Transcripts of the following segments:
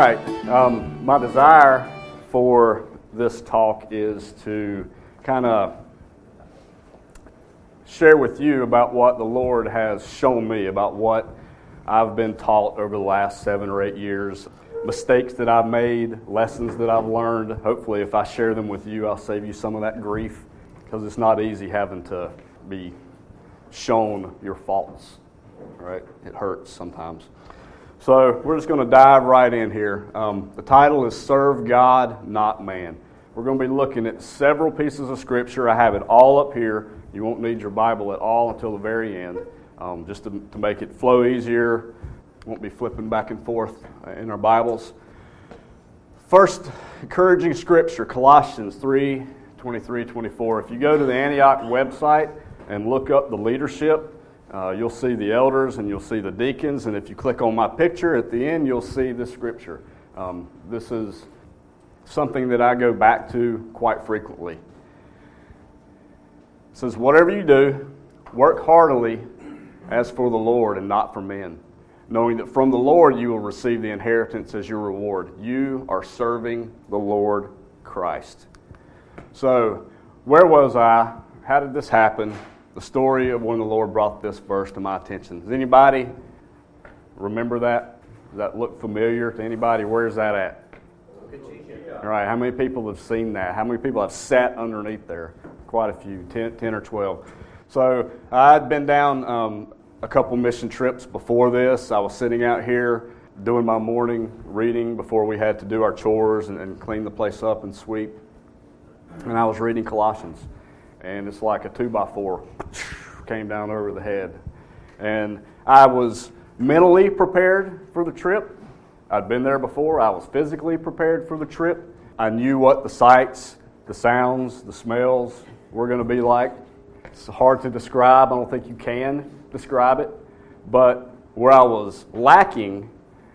right. My desire for this talk is to kind of share with you about what the Lord has shown me, about what I've been taught over the last 7 or 8 years, mistakes that I've made, lessons that I've learned. Hopefully, if I share them with you, I'll save you some of that grief, because it's not easy having to be shown your faults, right? It hurts sometimes. So we're just going to dive right in here. The title is Serve God, Not Man. We're going to be looking at several pieces of Scripture. I have it all up here. You won't need your Bible at all until the very end, just to make it flow easier. Won't be flipping back and forth in our Bibles. First encouraging Scripture, Colossians 3:23-24. If you go to the Antioch website and look up the leadership, you'll see the elders and you'll see the deacons, and if you click on my picture at the end, you'll see this scripture. This is something that I go back to quite frequently. It says, "Whatever you do, work heartily as for the Lord and not for men, knowing that from the Lord you will receive the inheritance as your reward. You are serving the Lord Christ." So, where was I? How did this happen? The story of when the Lord brought this verse to my attention. Does anybody remember that? Does that look familiar to anybody? Where is that at? All right, how many people have seen that? How many people have sat underneath there? Quite a few, 10 or 12. So I'd been down a couple mission trips before this. I was sitting out here doing my morning reading before we had to do our chores and clean the place up and sweep. And I was reading Colossians. And it's like a 2x4 came down over the head. And I was mentally prepared for the trip. I'd been there before. I was physically prepared for the trip. I knew what the sights, the sounds, the smells were going to be like. It's hard to describe. I don't think you can describe it. But where I was lacking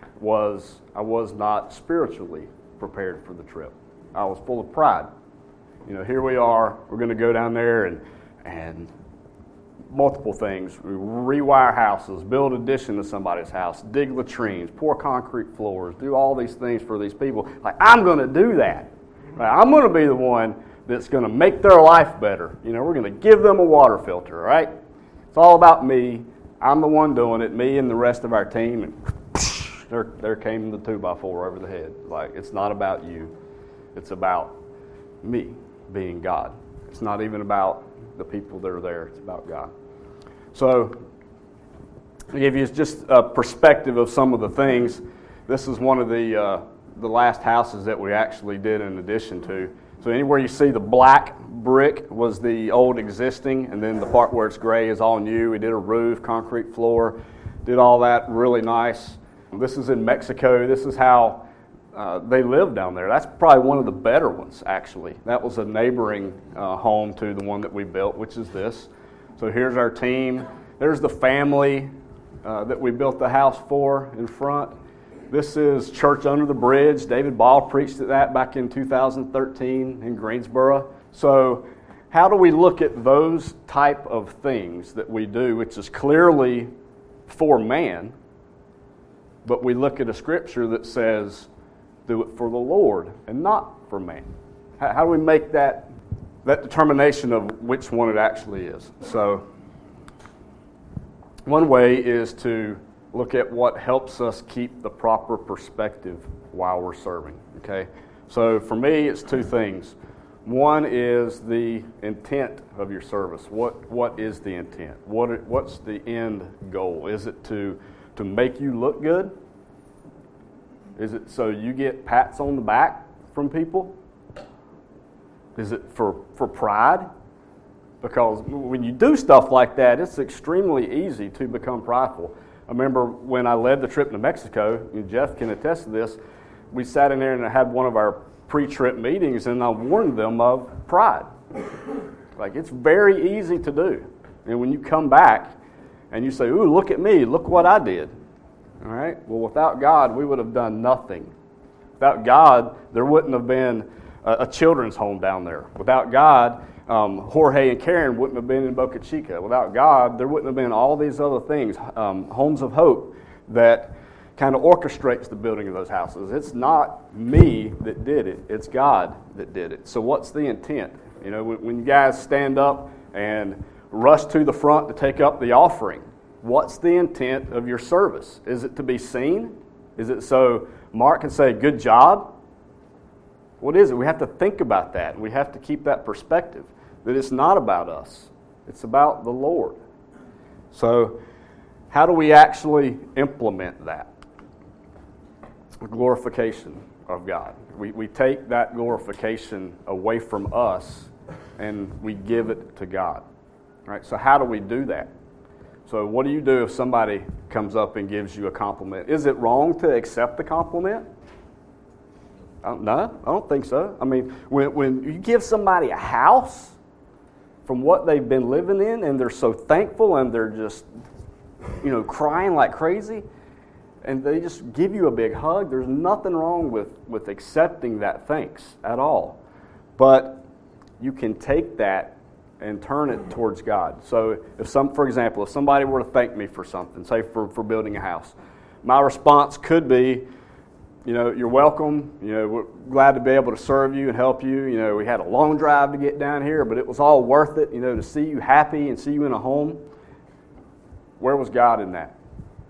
was I was not spiritually prepared for the trip. I was full of pride. You know, here we are, we're going to go down there and multiple things. We rewire houses, build addition to somebody's house, dig latrines, pour concrete floors, do all these things for these people. Like, I'm going to do that. Right? I'm going to be the one that's going to make their life better. You know, we're going to give them a water filter, right? It's all about me. I'm the one doing it, me and the rest of our team. And there came the 2x4 over the head. Like, it's not about you. It's about me being God. It's not even about the people that are there. It's about God. So, to give you just a perspective of some of the things, this is one of the last houses that we actually did in addition to. So anywhere you see the black brick was the old existing, and then the part where it's gray is all new. We did a roof, concrete floor, did all that really nice. This is in Mexico. This is how they live down there. That's probably one of the better ones, actually. That was a neighboring home to the one that we built, which is this. So here's our team. There's the family that we built the house for in front. This is Church Under the Bridge. David Ball preached at that back in 2013 in Greensboro. So how do we look at those type of things that we do, which is clearly for man, but we look at a scripture that says, do it for the Lord and not for man? How do we make that determination of which one it actually is? So one way is to look at what helps us keep the proper perspective while we're serving. Okay? So for me, it's two things. One is the intent of your service. What is the intent? What's the end goal? Is it to make you look good? Is it so you get pats on the back from people? Is it for pride? Because when you do stuff like that, it's extremely easy to become prideful. I remember when I led the trip to Mexico, and Jeff can attest to this, we sat in there and had one of our pre-trip meetings, and I warned them of pride. Like, it's very easy to do. And when you come back and you say, ooh, look at me, look what I did. All right? Well, without God, we would have done nothing. Without God, there wouldn't have been a children's home down there. Without God, Jorge and Karen wouldn't have been in Boca Chica. Without God, there wouldn't have been all these other things, homes of hope that kind of orchestrates the building of those houses. It's not me that did it. It's God that did it. So what's the intent? You know, when you guys stand up and rush to the front to take up the offering, what's the intent of your service? Is it to be seen? Is it so Mark can say, good job? What is it? We have to think about that. We have to keep that perspective, that it's not about us. It's about the Lord. So how do we actually implement that? Glorification of God. We take that glorification away from us and we give it to God. Right? So how do we do that? So what do you do if somebody comes up and gives you a compliment? Is it wrong to accept the compliment? No, I don't think so. I mean, when you give somebody a house from what they've been living in and they're so thankful and they're just, crying like crazy, and they just give you a big hug, there's nothing wrong with accepting that thanks at all. But you can take that and turn it towards God. So for example, if somebody were to thank me for something, say for building a house, my response could be, you're welcome. We're glad to be able to serve you and help you. We had a long drive to get down here, but it was all worth it, to see you happy and see you in a home. Where was God in that?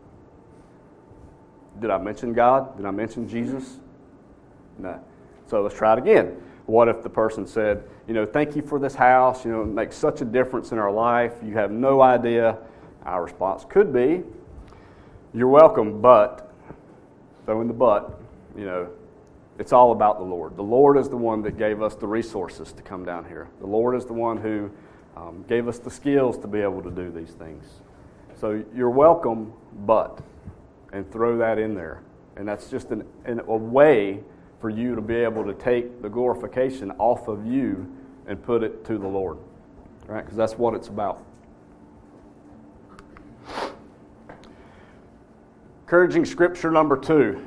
Did I mention God? Did I mention Jesus? No. So let's try it again. What if the person said, thank you for this house, it makes such a difference in our life, you have no idea. Our response could be, you're welcome, but, throw in the but, it's all about the Lord. The Lord is the one that gave us the resources to come down here. The Lord is the one who gave us the skills to be able to do these things. So you're welcome, but, and throw that in there. And that's just a way for you to be able to take the glorification off of you and put it to the Lord, right? Because that's what it's about. Encouraging scripture number 2.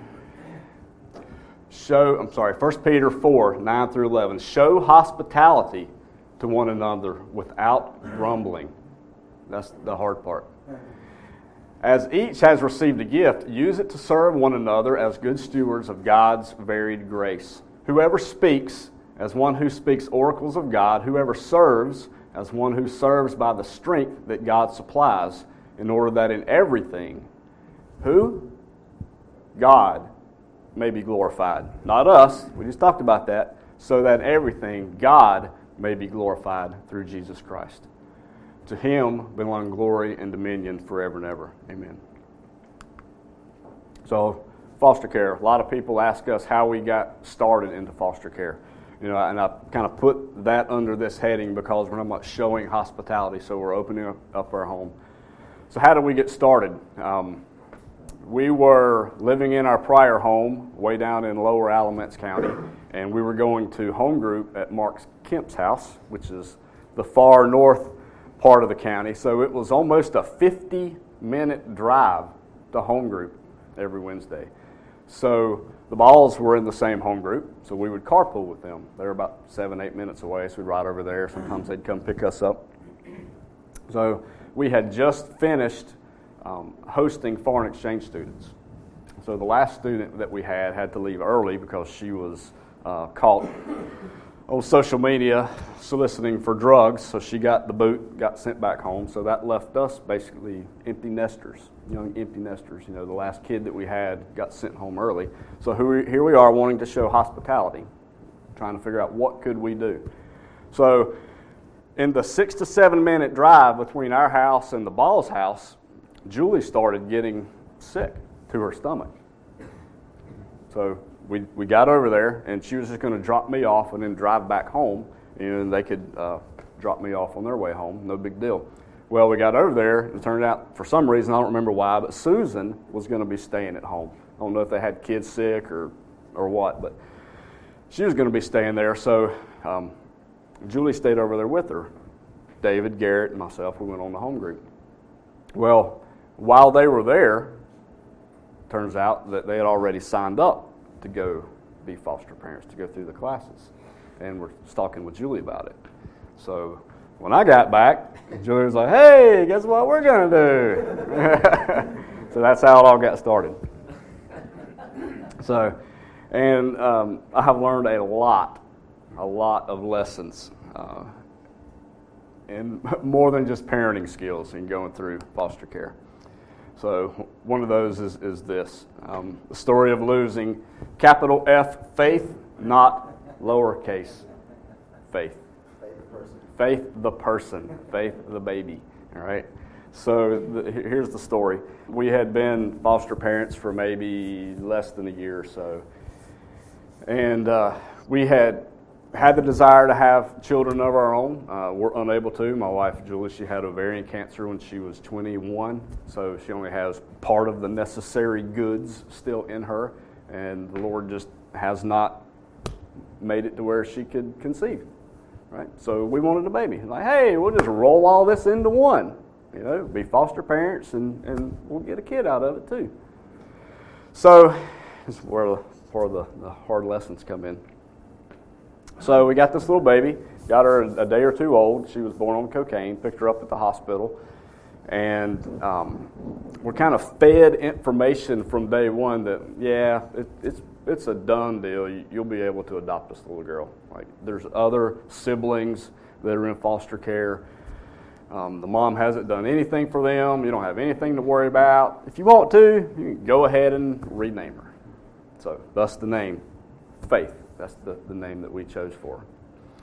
1 Peter 4, 9 through 11. Show hospitality to one another without grumbling. That's the hard part. As each has received a gift, use it to serve one another as good stewards of God's varied grace. Whoever speaks, as one who speaks oracles of God. Whoever serves, as one who serves by the strength that God supplies, in order that in everything, who? God may be glorified. Not us, we just talked about that. So that in everything, God may be glorified through Jesus Christ. To Him belong glory and dominion forever and ever. Amen. So, foster care. A lot of people ask us how we got started into foster care. And I kind of put that under this heading because we're talking about showing hospitality, so we're opening up our home. So how did we get started? We were living in our prior home way down in Lower Alamance County, and we were going to home group at Mark Kemp's house, which is the far north part of the county. So it was almost a 50-minute drive to home group every Wednesday. So the Balls were in the same home group, so we would carpool with them. They were about 7-8 minutes away, so we'd ride over there. Sometimes they'd come pick us up. So we had just finished hosting foreign exchange students. So the last student that we had to leave early because she was caught on social media soliciting for drugs, so she got the boot, got sent back home. So that left us basically empty nesters, young empty nesters. The last kid that we had got sent home early. So here we are wanting to show hospitality, trying to figure out what could we do. So in the 6 to 7 minute drive between our house and the Ball's house, Julie started getting sick to her stomach. So we got over there, and she was just going to drop me off and then drive back home, and they could drop me off on their way home. No big deal. Well, we got over there, and it turned out, for some reason, I don't remember why, but Susan was going to be staying at home. I don't know if they had kids sick or what, but she was going to be staying there, so Julie stayed over there with her. David, Garrett, and myself, we went on the home group. Well, while they were there, turns out that they had already signed up to go be foster parents, to go through the classes. And we're talking with Julie about it. So when I got back, Julie was like, hey, guess what we're going to do? So that's how it all got started. So, and I have learned a lot of lessons, and more than just parenting skills in going through foster care. So one of those is this, the story of losing capital F faith, not lowercase faith. Faith the person, faith the baby, all right? So here's the story. We had been foster parents for maybe less than a year or so. And we had the desire to have children of our own. We're unable to. My wife, Julie, she had ovarian cancer when she was 21. So she only has part of the necessary goods still in her. And the Lord just has not made it to where she could conceive. Right? So we wanted a baby. Like, hey, we'll just roll all this into one. Be foster parents, and we'll get a kid out of it too. So this is where the hard lessons come in. So we got this little baby, got her a day or two old. She was born on cocaine, picked her up at the hospital, and we're kind of fed information from day one that, yeah, it's a done deal. You'll be able to adopt this little girl. Like, there's other siblings that are in foster care. The mom hasn't done anything for them. You don't have anything to worry about. If you want to, you can go ahead and rename her. So thus the name, Faith. That's the name that we chose for her.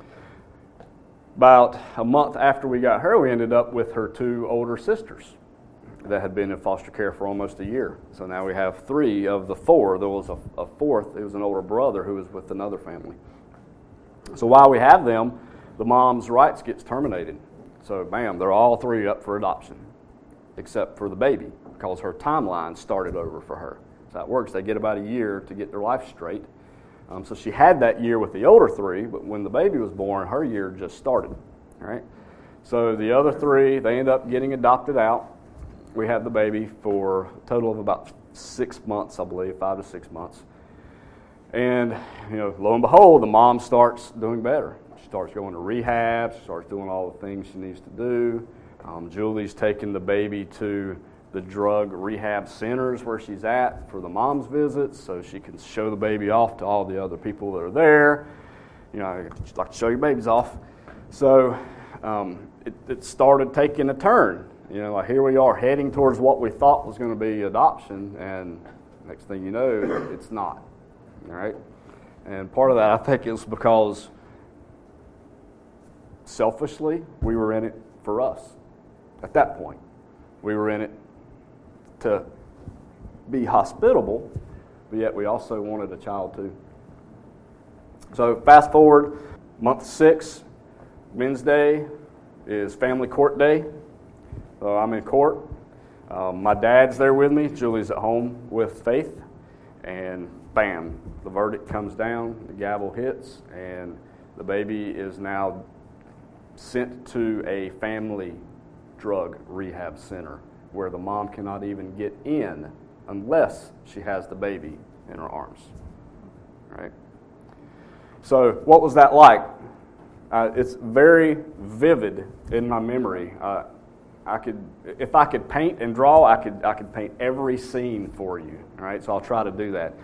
About a month after we got her, we ended up with her two older sisters that had been in foster care for almost a year. So now we have three of the four. There was a fourth. It was an older brother who was with another family. So while we have them, the mom's rights gets terminated. So, bam, they're all three up for adoption, except for the baby, because her timeline started over for her. So that works. They get about a year to get their life straight. So she had that year with the older three, but when the baby was born, her year just started. All right. So the other three, they end up getting adopted out. We had the baby for a total of about 6 months, I believe, 5 to 6 months. And, lo and behold, the mom starts doing better. She starts going to rehab. She starts doing all the things she needs to do. Julie's taking the baby to the drug rehab centers where she's at for the mom's visits, so she can show the baby off to all the other people that are there. She'd like to show your babies off. So it started taking a turn. Like here we are heading towards what we thought was going to be adoption, and next thing you know, it's not. All right? And part of that, I think, is because selfishly, we were in it for us. At that point, we were in it to be hospitable, but yet we also wanted a child too. So fast forward, month 6, Wednesday is family court day. So I'm in court. My dad's there with me. Julie's at home with Faith. And bam, the verdict comes down, the gavel hits, and the baby is now sent to a family drug rehab center where the mom cannot even get in unless she has the baby in her arms. Right? So what was that like? It's very vivid in my memory. If I could paint and draw, I could paint every scene for you. All right, so I'll try to do that.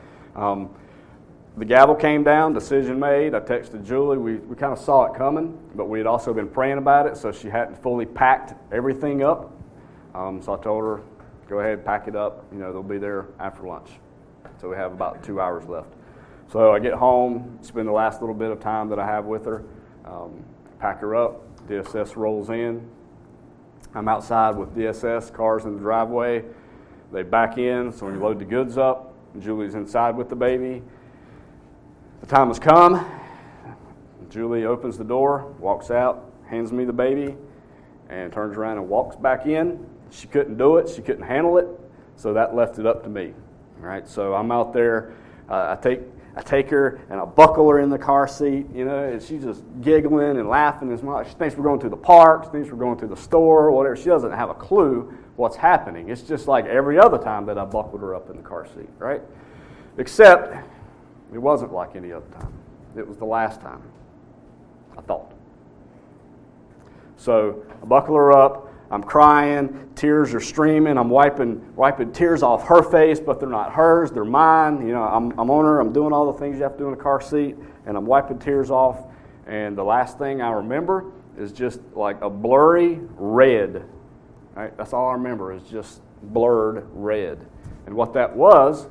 The gavel came down, decision made. I texted Julie. We kind of saw it coming, but we had also been praying about it, so she hadn't fully packed everything up. So I told her, go ahead, pack it up. They'll be there after lunch. So we have about 2 hours left. So I get home, spend the last little bit of time that I have with her, pack her up. DSS rolls in. I'm outside with DSS, cars in the driveway. They back in, so we load the goods up. Julie's inside with the baby. The time has come. Julie opens the door, walks out, hands me the baby, and turns around and walks back in. She couldn't do it. She couldn't handle it, so that left it up to me. All right, so I'm out there. I take her and I buckle her in the car seat, and she's just giggling and laughing as much. She thinks we're going to the park. She thinks we're going to the store or whatever. She doesn't have a clue what's happening. It's just like every other time that I buckled her up in the car seat, right? Except it wasn't like any other time. It was the last time, I thought. So I buckle her up. I'm crying, tears are streaming. I'm wiping tears off her face, but they're not hers, they're mine. You know, I'm on her, I'm doing all the things you have to do in a car seat, and I'm wiping tears off. And the last thing I remember is just like a blurry red. Right? That's all I remember is just blurred red. And what that was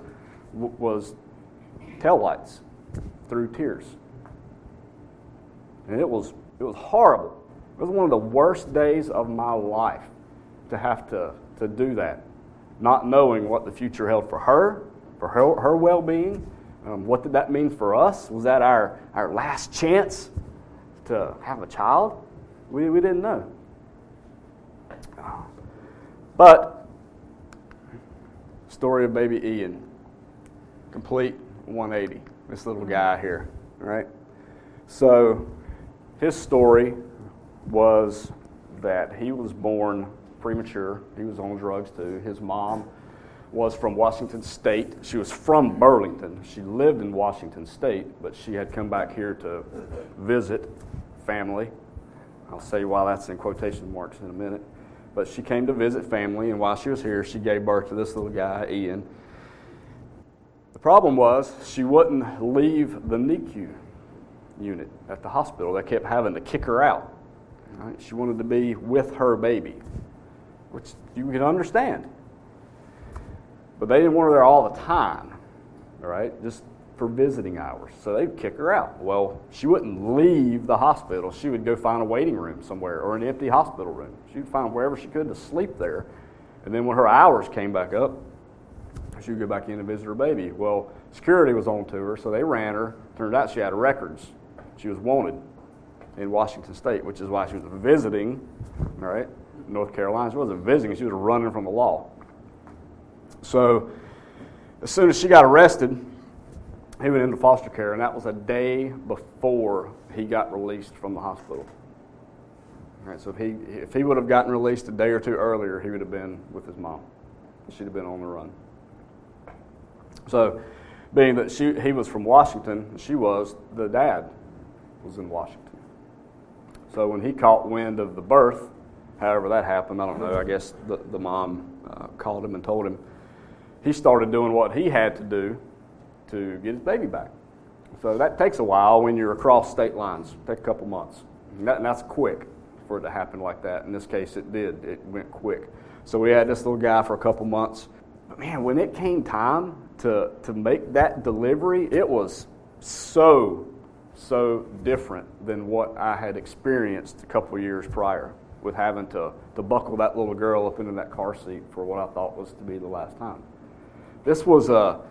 taillights through tears. And it was horrible. It was one of the worst days of my life to have to do that, not knowing what the future held for her well-being. What did that mean for us? Was that our last chance to have a child? We didn't know. But, story of baby Ian, complete 180, this little guy here, right? So, his story was that he was born premature. He was on drugs too. His mom was from Washington State. She was from Burlington. She lived in Washington State, but she had come back here to visit family. I'll say why that's in quotation marks in a minute. But she came to visit family, and while she was here, she gave birth to this little guy, Ian. The problem was she wouldn't leave the NICU unit at the hospital. They kept having to kick her out. Right? She wanted to be with her baby, which you can understand. But they didn't want her there all the time, all right, just for visiting hours. So they'd kick her out. Well, she wouldn't leave the hospital. She would go find a waiting room somewhere or an empty hospital room. She would find wherever she could to sleep there. And then when her hours came back up, she would go back in and visit her baby. Well, security was on to her, so they ran her. Turned out she had records. She was wanted in Washington State, which is why she was visiting, all right, North Carolina. She wasn't visiting. She was running from the law. So as soon as she got arrested, he went into foster care, and that was a day before he got released from the hospital. All right, so if he would have gotten released a day or two earlier, he would have been with his mom. She'd have been on the run. So being that he was from Washington, the dad was in Washington. So when he caught wind of the birth, however that happened, I don't know, I guess the mom called him and told him, he started doing what he had to do to get his baby back. So that takes a while when you're across state lines. It takes a couple months. And that's quick for it to happen like that. In this case, it did. It went quick. So we had this little guy for a couple months. But man, when it came time to make that delivery, it was so different than what I had experienced a couple years prior with having to buckle that little girl up into that car seat for what I thought was to be the last time. This was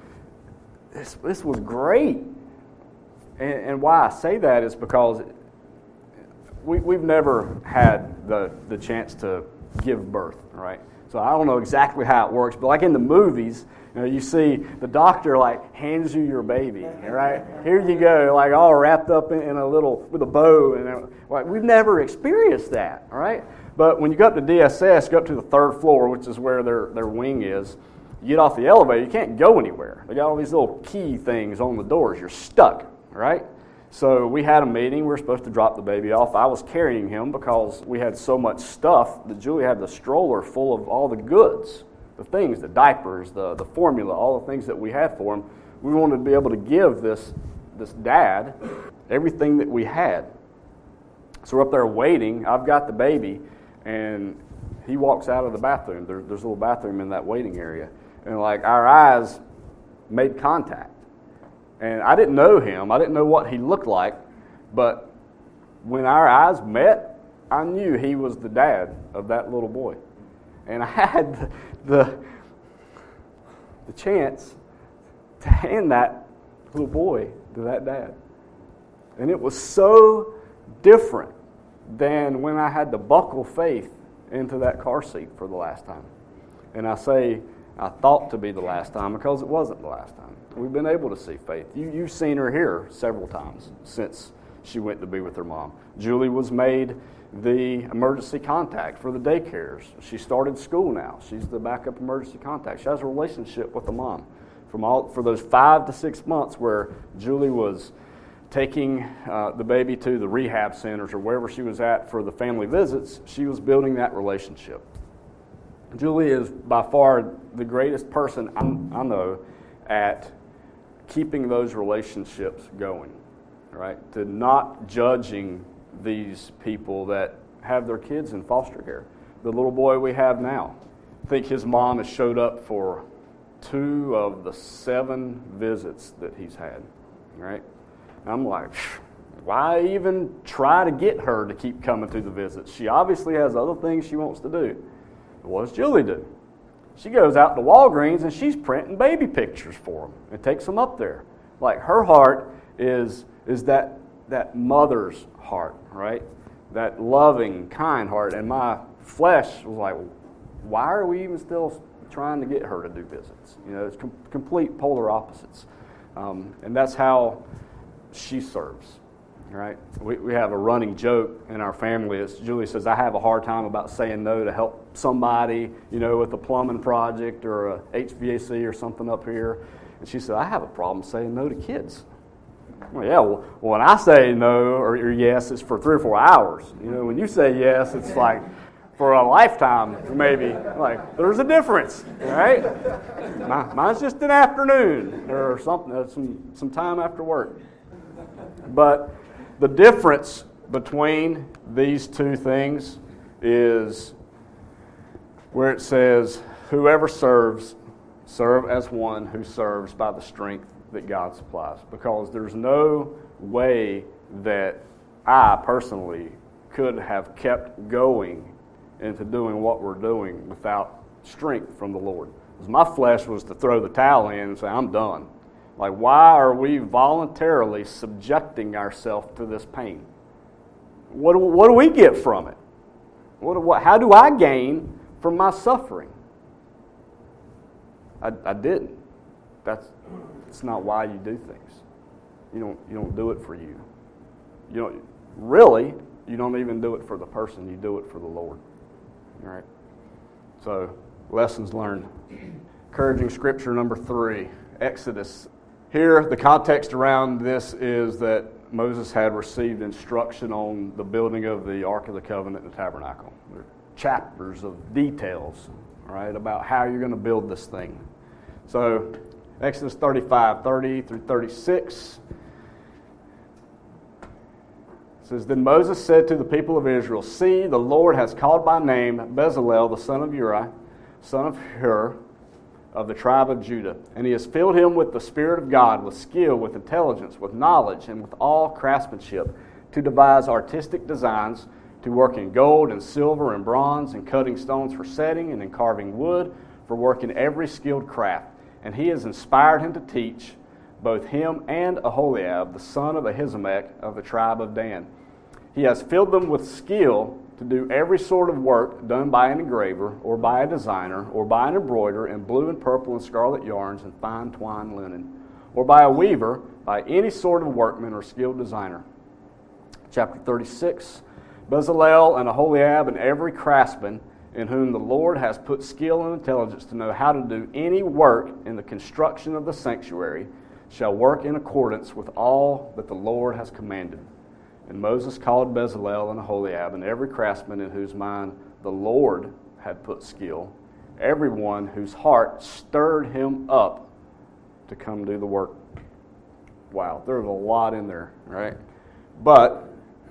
great. And why I say that is because we've never had the chance to give birth, right? So I don't know exactly how it works, but like in the movies, you see the doctor like hands you your baby, right? Here you go, like all wrapped up in a little, with a bow. And like, we've never experienced that, all right? But when you go up to DSS, go up to the third floor, which is where their wing is, you get off the elevator, you can't go anywhere. They got all these little key things on the doors. You're stuck, right? So we had a meeting. We were supposed to drop the baby off. I was carrying him because we had so much stuff that Julie had the stroller full of all the goods, the things, the diapers, the formula, all the things that we had for him. We wanted to be able to give this dad everything that we had. So we're up there waiting. I've got the baby, and he walks out of the bathroom. There's a little bathroom in that waiting area. And like our eyes made contact. And I didn't know him. I didn't know what he looked like. But when our eyes met, I knew he was the dad of that little boy. And I had the chance to hand that little boy to that dad. And it was so different than when I had to buckle faith into that car seat for the last time. And I say, I thought to be the last time because it wasn't the last time. We've been able to see Faith. You've seen her here several times since she went to be with her mom. Julie was made the emergency contact for the daycares. She started school now. She's the backup emergency contact. She has a relationship with the mom for those 5 to 6 months where Julie was taking the baby to the rehab centers or wherever she was at for the family visits, she was building that relationship. Julie is by far the greatest person I know at keeping those relationships going, right? To not judging these people that have their kids in foster care. The little boy we have now, I think his mom has showed up for 2 of the 7 visits that he's had, right? I'm like, why even try to get her to keep coming to the visits? She obviously has other things she wants to do. What does Julie do? She goes out to Walgreens and she's printing baby pictures for them and takes them up there. Like, her heart is that mother's heart, right? That loving, kind heart. And my flesh was like, why are we even still trying to get her to do visits? You know, it's complete polar opposites. And that's how she serves, right? We have a running joke in our family. It's Julie says, I have a hard time about saying no to help somebody, you know, with a plumbing project or a HVAC or something up here. And she said, I have a problem saying no to kids. Well, yeah, well, when I say no or yes, it's for 3 or 4 hours. You know, when you say yes, it's like for a lifetime, maybe. Like, there's a difference, right? Mine's just an afternoon or something, some time after work. But the difference between these two things is where it says, whoever serves, serve as one who serves by the strength that God supplies. Because there's no way that I personally could have kept going into doing what we're doing without strength from the Lord. Because my flesh was to throw the towel in and say, I'm done. Like, why are we voluntarily subjecting ourselves to this pain? What do we get from it? How do I gain from my suffering? I didn't. That's not why you do things. You don't do it for you. You don't even do it for the person. You do it for the Lord. All right. So, lessons learned. Encouraging scripture number 3, Exodus. Here, the context around this is that Moses had received instruction on the building of the Ark of the Covenant and the tabernacle. There are chapters of details, right, about how you're going to build this thing. So, Exodus 35, 30 through 36. It says, Then Moses said to the people of Israel, See, the Lord has called by name Bezalel, the son of Uri, son of Hur, of the tribe of Judah. And he has filled him with the Spirit of God, with skill, with intelligence, with knowledge, and with all craftsmanship, to devise artistic designs, to work in gold and silver and bronze, and cutting stones for setting, and in carving wood, for work in every skilled craft. And he has inspired him to teach, both him and Aholiab, the son of Ahisamach, of the tribe of Dan. He has filled them with skill to do every sort of work done by an engraver, or by a designer, or by an embroiderer in blue and purple and scarlet yarns and fine twined linen, or by a weaver, by any sort of workman or skilled designer. Chapter 36, Bezalel and Aholiab and every craftsman in whom the Lord has put skill and intelligence to know how to do any work in the construction of the sanctuary shall work in accordance with all that the Lord has commanded. And Moses called Bezalel and Aholiab and every craftsman in whose mind the Lord had put skill, everyone whose heart stirred him up to come do the work. Wow, there's a lot in there, right? But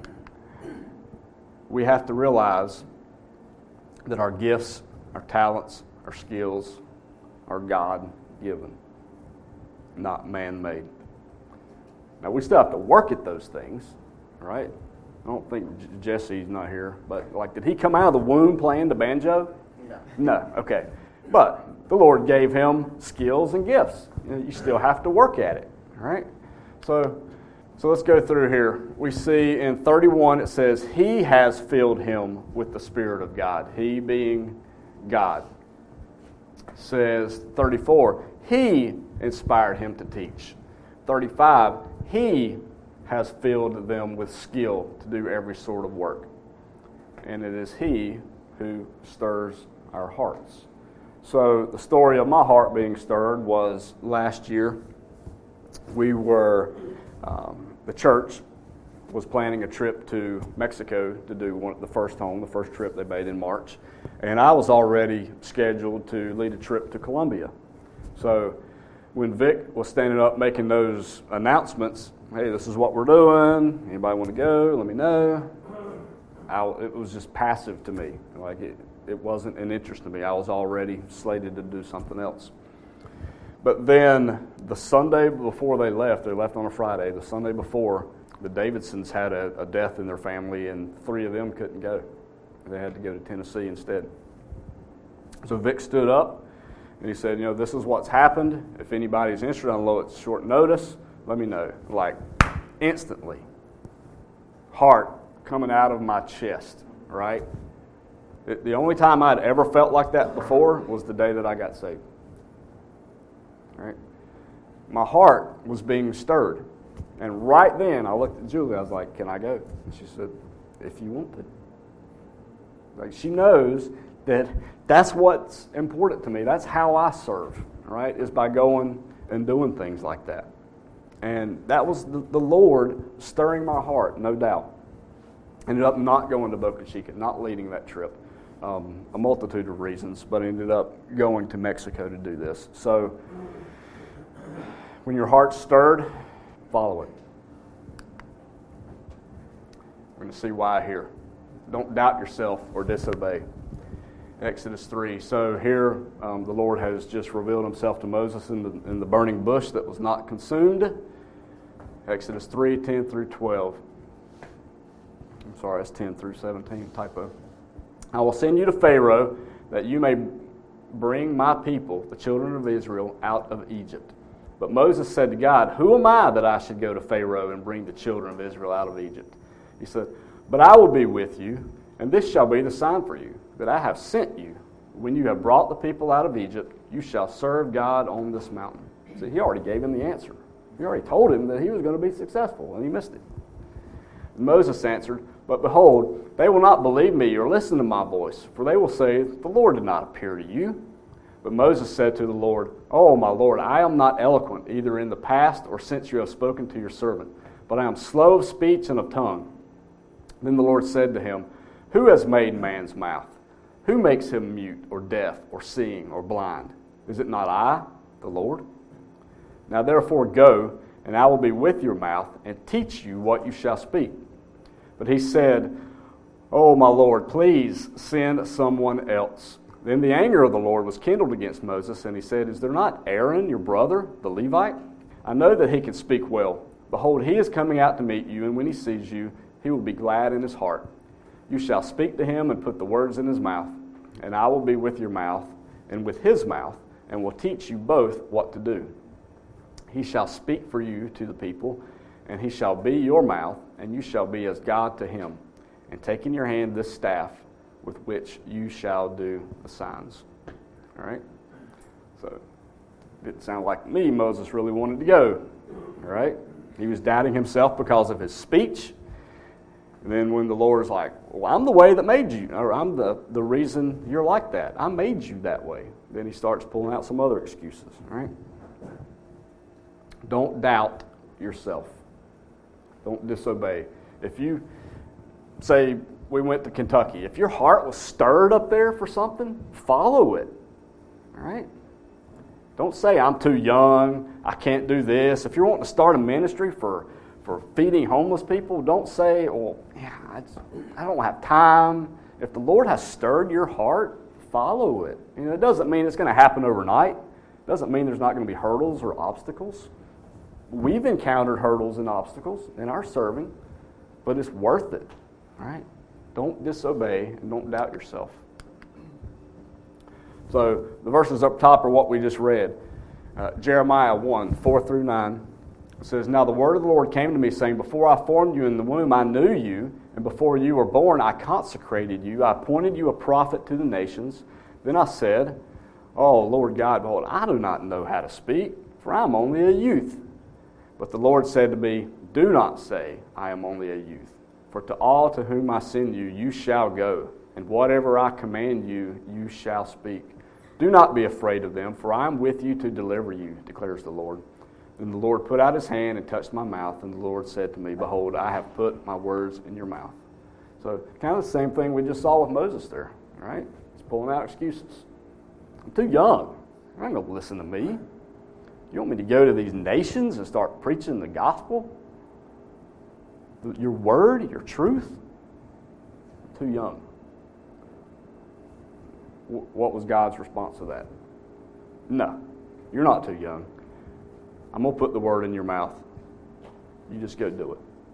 we have to realize that our gifts, our talents, our skills are God-given, not man-made. Now, we still have to work at those things, right? I don't think Jesse's not here, but like, did he come out of the womb playing the banjo? No, okay. But the Lord gave him skills and gifts. You still have to work at it, all right? So let's go through here. We see in 31 it says, He has filled him with the Spirit of God. He being God. It says 34, He inspired him to teach. 35, He has filled them with skill to do every sort of work. And it is He who stirs our hearts. So the story of my heart being stirred was last year. We were... the church was planning a trip to Mexico to do the first trip they made in March. And I was already scheduled to lead a trip to Colombia. So when Vic was standing up making those announcements, hey, this is what we're doing, anybody want to go, let me know. It was just passive to me. Like it wasn't an interest to me. I was already slated to do something else. But then the Sunday before they left on a Friday, the Sunday before, the Davidsons had a death in their family, and 3 of them couldn't go. They had to go to Tennessee instead. So Vic stood up, and he said, this is what's happened. If anybody's interested, I know it's short notice, let me know. Like, instantly. Heart coming out of my chest, right? The only time I'd ever felt like that before was the day that I got saved. Right? My heart was being stirred. And right then, I looked at Julie. I was like, can I go? And she said, if you want to. Like, she knows that that's what's important to me. That's how I serve, right? Is by going and doing things like that. And that was the Lord stirring my heart, no doubt. Ended up not going to Boca Chica, not leading that trip. A multitude of reasons, but ended up going to Mexico to do this. So when your heart's stirred, follow it. We're going to see why here. Don't doubt yourself or disobey. Exodus 3. So here the Lord has just revealed himself to Moses in the burning bush that was not consumed. Exodus 3, 10 through 12. I'm sorry, that's 10 through 17, typo. I will send you to Pharaoh that you may bring my people, the children of Israel, out of Egypt. But Moses said to God, who am I that I should go to Pharaoh and bring the children of Israel out of Egypt? He said, but I will be with you, and this shall be the sign for you, that I have sent you. When you have brought the people out of Egypt, you shall serve God on this mountain. See, he already gave him the answer. He already told him that he was going to be successful, and he missed it. And Moses answered, but behold, they will not believe me or listen to my voice, for they will say, the Lord did not appear to you. But Moses said to the Lord, oh, my Lord, I am not eloquent, either in the past or since you have spoken to your servant, but I am slow of speech and of tongue. Then the Lord said to him, who has made man's mouth? Who makes him mute or deaf or seeing or blind? Is it not I, the Lord? Now therefore go, and I will be with your mouth and teach you what you shall speak. But he said, oh, my Lord, please send someone else. Then the anger of the Lord was kindled against Moses, and he said, is there not Aaron, your brother, the Levite? I know that he can speak well. Behold, he is coming out to meet you, and when he sees you, he will be glad in his heart. You shall speak to him and put the words in his mouth, and I will be with your mouth and with his mouth, and will teach you both what to do. He shall speak for you to the people, and he shall be your mouth, and you shall be as God to him. And take in your hand this staff, with which you shall do the signs. All right? So, it didn't sound like to me Moses really wanted to go. All right? He was doubting himself because of his speech. And then when the Lord's like, well, I'm the way that made you, or I'm the reason you're like that. I made you that way. Then he starts pulling out some other excuses. All right? Don't doubt yourself. Don't disobey. If you say, we went to Kentucky. If your heart was stirred up there for something, follow it. All right? Don't say, I'm too young, I can't do this. If you're wanting to start a ministry for feeding homeless people, don't say, well, yeah, I don't have time. If the Lord has stirred your heart, follow it. It doesn't mean it's going to happen overnight. It doesn't mean there's not going to be hurdles or obstacles. We've encountered hurdles and obstacles in our serving, but it's worth it. All right? Don't disobey and don't doubt yourself. So the verses up top are what we just read. Jeremiah 1, 4 through 9. It says, now the word of the Lord came to me, saying, before I formed you in the womb, I knew you, and before you were born, I consecrated you. I appointed you a prophet to the nations. Then I said, oh, Lord God, behold, I do not know how to speak, for I am only a youth. But the Lord said to me, do not say, I am only a youth. For to all to whom I send you, you shall go, and whatever I command you, you shall speak. Do not be afraid of them, for I am with you to deliver you, declares the Lord. And the Lord put out his hand and touched my mouth, and the Lord said to me, behold, I have put my words in your mouth. So kind of the same thing we just saw with Moses there, all right? He's pulling out excuses. I'm too young. You're not going to listen to me. You want me to go to these nations and start preaching the gospel? Your word, your truth? I'm too young. What was God's response to that? No, you're not too young. I'm going to put the word in your mouth. You just go do it.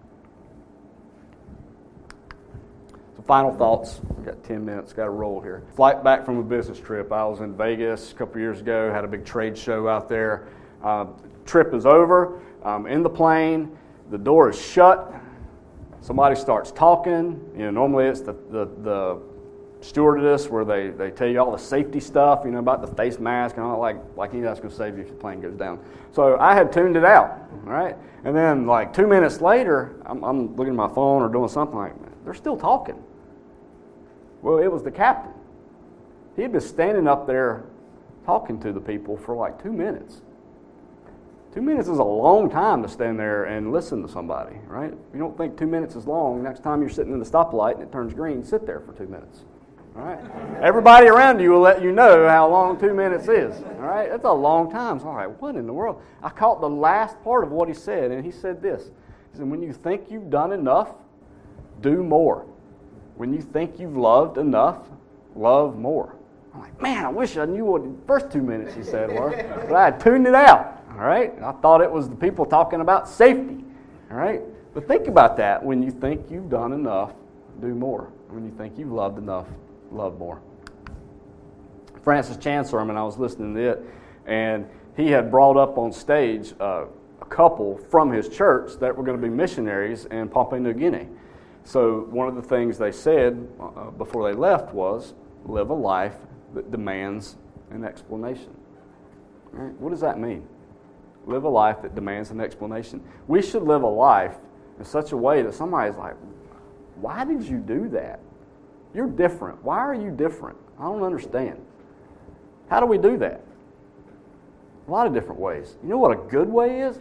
So final thoughts. We've got 10 minutes, got to roll here. Flight back from a business trip. I was in Vegas a couple years ago, had a big trade show out there. Trip is over. I'm in the plane. The door is shut. Somebody starts talking. Normally it's the stewardess where they tell you all the safety stuff, about the face mask and all that, like that's going to save you if the plane goes down. So I had tuned it out, all right? And then like 2 minutes later, I'm looking at my phone or doing something like that. They're still talking. Well, it was the captain. He had been standing up there talking to the people for like 2 minutes. 2 minutes is a long time to stand there and listen to somebody, right? If you don't think 2 minutes is long, next time you're sitting in the stoplight and it turns green, sit there for 2 minutes. All right? Everybody around you will let you know how long 2 minutes is. All right? That's a long time. So, all right, what in the world? I caught the last part of what he said, and he said this. He said, when you think you've done enough, do more. When you think you've loved enough, love more. I'm like, man, I wish I knew what the first 2 minutes he said were, but I had tuned it out. All right? I thought it was the people talking about safety. All right? But think about that. When you think you've done enough, do more. When you think you've loved enough, love more. Francis Chan sermon, I was listening to it, and he had brought up on stage a couple from his church that were going to be missionaries in Papua New Guinea. So one of the things they said before they left was, live a life that demands an explanation. All right? What does that mean? Live a life that demands an explanation. We should live a life in such a way that somebody's like, why did you do that? You're different. Why are you different? I don't understand. How do we do that? A lot of different ways. You know what a good way is?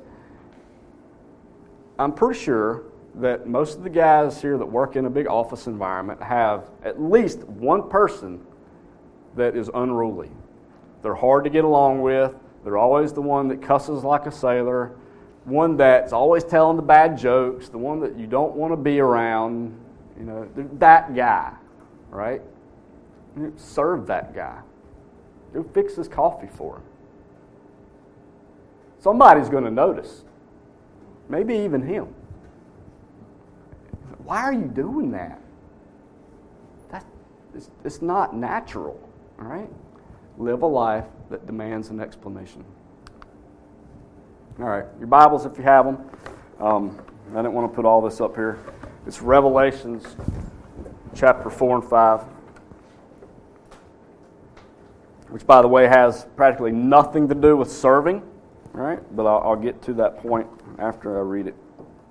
I'm pretty sure that most of the guys here that work in a big office environment have at least one person that is unruly. They're hard to get along with. They're always the one that cusses like a sailor, one that's always telling the bad jokes, the one that you don't want to be around. That guy. Right? Serve that guy. Go fix his coffee for him. Somebody's going to notice. Maybe even him. Why are you doing that? It's not natural. All right? Live a life that demands an explanation. All right. Your Bibles, if you have them. I didn't want to put all this up here. It's Revelations chapter 4 and 5, which, by the way, has practically nothing to do with serving, right? But I'll get to that point after I read it.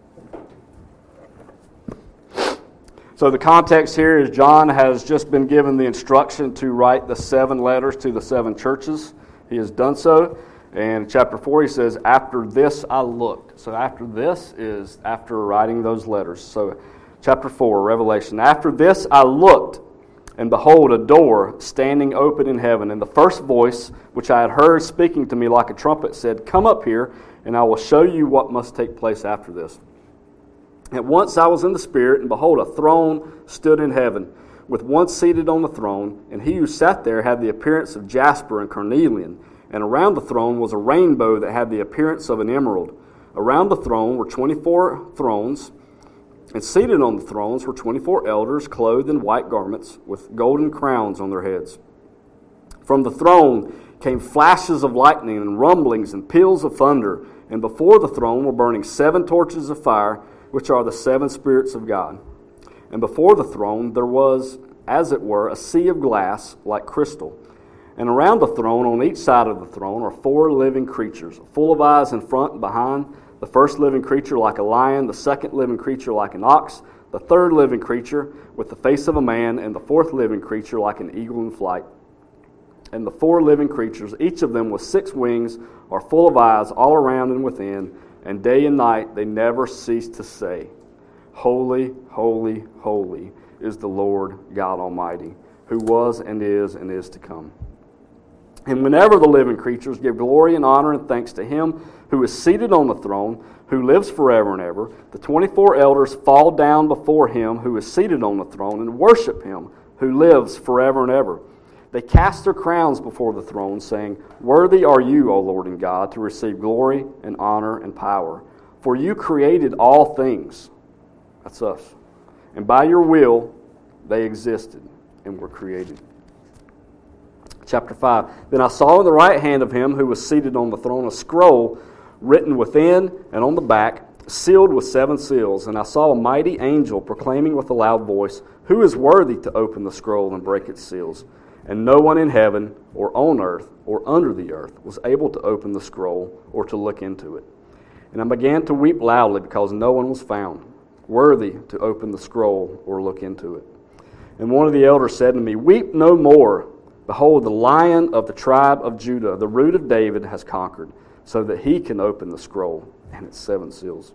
So the context here is John has just been given the instruction to write the 7 letters to the 7 churches. He has done so. And in chapter 4 he says, after this I looked. So after this is after writing those letters. So chapter 4, Revelation. After this I looked, and behold, a door standing open in heaven. And the first voice, which I had heard speaking to me like a trumpet, said, come up here, and I will show you what must take place after this. At once I was in the Spirit, and behold, a throne stood in heaven, with one seated on the throne, and he who sat there had the appearance of jasper and carnelian, and around the throne was a rainbow that had the appearance of an emerald. Around the throne were 24 thrones, and seated on the thrones were 24 elders, clothed in white garments, with golden crowns on their heads. From the throne came flashes of lightning and rumblings and peals of thunder, and before the throne were burning 7 torches of fire, which are the 7 spirits of God. And before the throne there was, as it were, a sea of glass like crystal. And around the throne, on each side of the throne, are 4 living creatures, full of eyes in front and behind. The first living creature like a lion, the second living creature like an ox, the third living creature with the face of a man, and the fourth living creature like an eagle in flight. And the 4 living creatures, each of them with 6 wings, are full of eyes all around and within, and day and night they never cease to say, Holy, holy, holy is the Lord God Almighty, who was and is to come. And whenever the living creatures give glory and honor and thanks to him who is seated on the throne, who lives forever and ever, the 24 elders fall down before him who is seated on the throne and worship him who lives forever and ever. They cast their crowns before the throne, saying, Worthy are you, O Lord and God, to receive glory and honor and power. For you created all things. That's us. And by your will they existed and were created. Chapter 5. Then I saw in the right hand of him who was seated on the throne a scroll written within and on the back, sealed with 7 seals. And I saw a mighty angel proclaiming with a loud voice, Who is worthy to open the scroll and break its seals? And no one in heaven or on earth or under the earth was able to open the scroll or to look into it. And I began to weep loudly because no one was found worthy to open the scroll or look into it. And one of the elders said to me, Weep no more. Behold, the Lion of the tribe of Judah, the Root of David, has conquered, so that he can open the scroll and its 7 seals.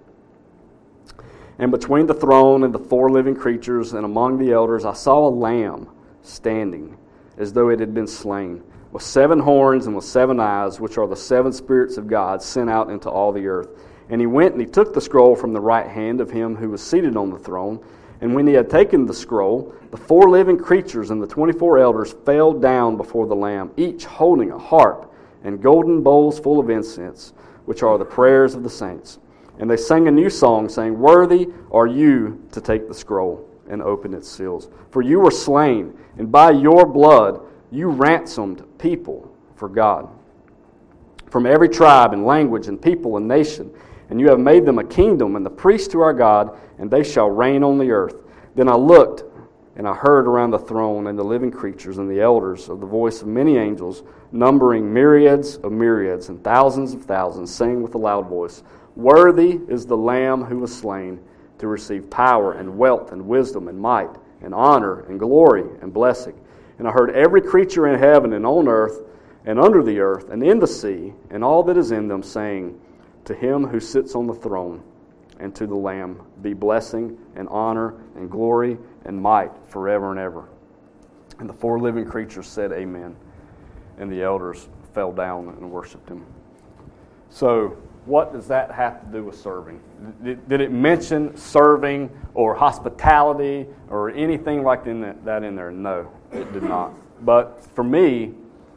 And between the throne and the 4 living creatures and among the elders, I saw a lamb standing, as though it had been slain, with 7 horns and with 7 eyes, which are the 7 spirits of God sent out into all the earth. And he went and he took the scroll from the right hand of him who was seated on the throne. And when he had taken the scroll, the 4 living creatures and the 24 elders fell down before the Lamb, each holding a harp and golden bowls full of incense, which are the prayers of the saints. And they sang a new song, saying, Worthy are you to take the scroll and open its seals. For you were slain, and by your blood you ransomed people for God, from every tribe and language and people and nation. And you have made them a kingdom and the priests to our God, and they shall reign on the earth. Then I looked, and I heard around the throne and the living creatures and the elders of the voice of many angels, numbering myriads of myriads and thousands of thousands, saying with a loud voice, Worthy is the Lamb who was slain to receive power and wealth and wisdom and might and honor and glory and blessing. And I heard every creature in heaven and on earth and under the earth and in the sea and all that is in them, saying, To him who sits on the throne and to the Lamb be blessing and honor and glory and might forever and ever. And the 4 living creatures said, Amen. And the elders fell down and worshipped him. So, what does that have to do with serving? Did it mention serving or hospitality or anything like that in there? No, it did not. But for me,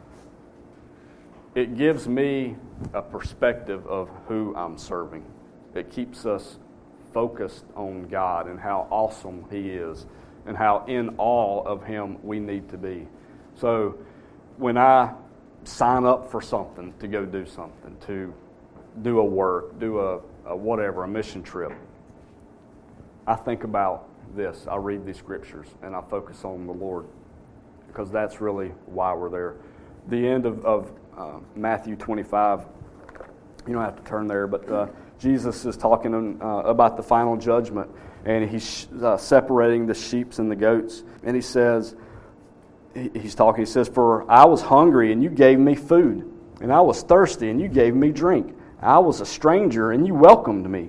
it gives me a perspective of who I'm serving. It keeps us focused on God and how awesome He is and how in awe of Him we need to be. So when I sign up for something, to go do something, to do a work, do a mission trip, I think about this. I read these scriptures and I focus on the Lord, because that's really why we're there. The end of Matthew 25, you don't have to turn there, but Jesus is talking about the final judgment, and he's separating the sheep and the goats. And he says, he says, For I was hungry, and you gave me food, and I was thirsty, and you gave me drink. I was a stranger, and you welcomed me.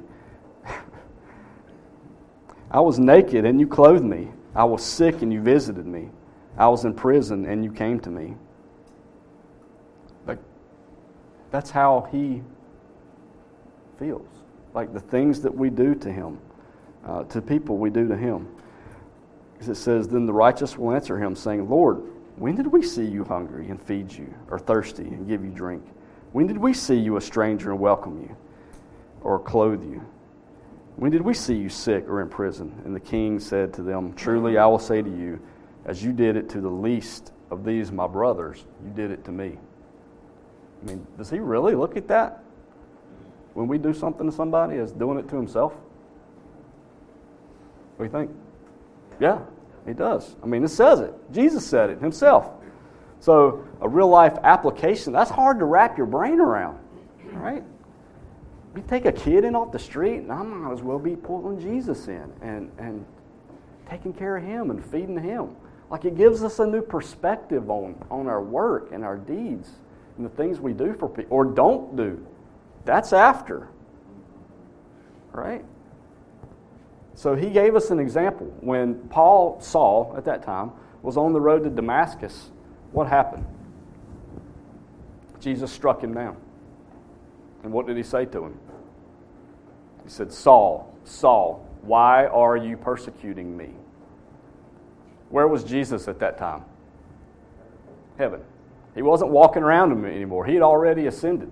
I was naked, and you clothed me. I was sick, and you visited me. I was in prison, and you came to me. Like, that's how He feels. Like the things that we do to Him, to people we do to Him. Because it says, Then the righteous will answer Him, saying, Lord, when did we see you hungry and feed you, or thirsty and give you drink? When did we see you a stranger and welcome you, or clothe you? When did we see you sick or in prison? And the king said to them, Truly I will say to you, as you did it to the least of these my brothers, you did it to me. I mean, does He really look at that? When we do something to somebody as doing it to Himself? What do you think? Yeah, He does. I mean, it says it. Jesus said it Himself. So a real life application, that's hard to wrap your brain around, right? You take a kid in off the street, and I might as well be pulling Jesus in and taking care of him and feeding him. Like it gives us a new perspective on our work and our deeds and the things we do for people or don't do. That's after. Right? So he gave us an example. When Saul, at that time, was on the road to Damascus, what happened? Jesus struck him down. And what did he say to him? He said, Saul, Saul, why are you persecuting me? Where was Jesus at that time? Heaven. He wasn't walking around him anymore. He had already ascended.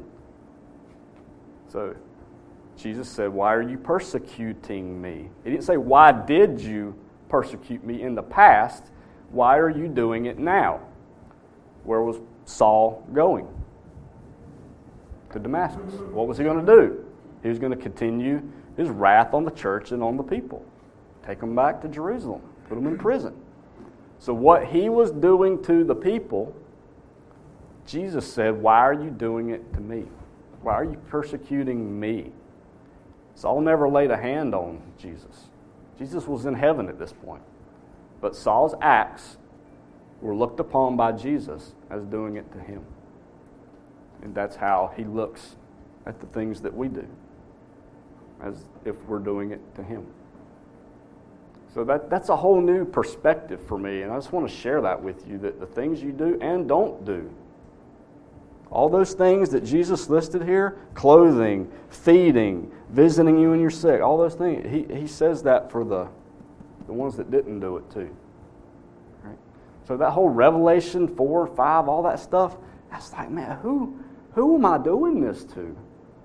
So Jesus said, why are you persecuting me? He didn't say, why did you persecute me in the past? Why are you doing it now? Where was Saul going? To Damascus. What was he going to do? He was going to continue his wrath on the church and on the people. Take them back to Jerusalem. Put them in prison. So what he was doing to the people, Jesus said, why are you doing it to me? Why are you persecuting me? Saul never laid a hand on Jesus. Jesus was in heaven at this point. But Saul's acts were looked upon by Jesus as doing it to him. And that's how he looks at the things that we do, as if we're doing it to him. So that's a whole new perspective for me, and I just want to share that with you, that the things you do and don't do, all those things that Jesus listed here, clothing, feeding, visiting you when you're sick, all those things, he says that for the ones that didn't do it too. Right? So that whole Revelation 4, 5, all that stuff, that's like, man, who am I doing this to?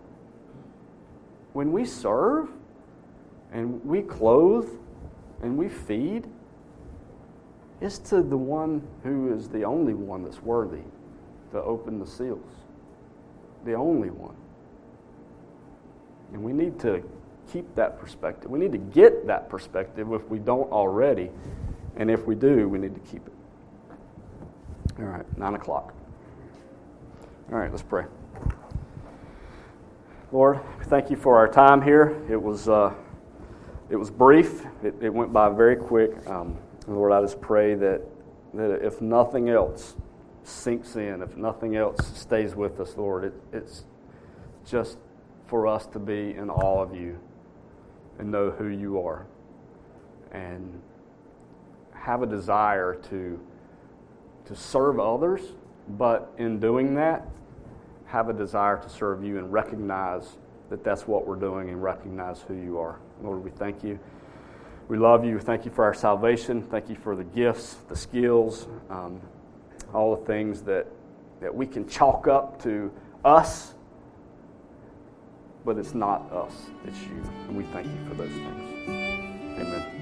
When we serve and we clothe and we feed, it's to the one who is the only one that's worthy to open the seals. The only one. And we need to keep that perspective. We need to get that perspective if we don't already. And if we do, we need to keep it. All right, 9 o'clock. All right, let's pray. Lord, thank you for our time here. It was brief. It went by very quick. Lord, I just pray that if nothing else sinks in, if nothing else stays with us, Lord, it's just for us to be in awe of you and know who you are and have a desire to serve others, but in doing that, have a desire to serve you and recognize that that's what we're doing and recognize who you are. Lord, we thank you. We love you. Thank you for our salvation. Thank you for the gifts, the skills, all the things that we can chalk up to us, but it's not us. It's you. And we thank you for those things. Amen.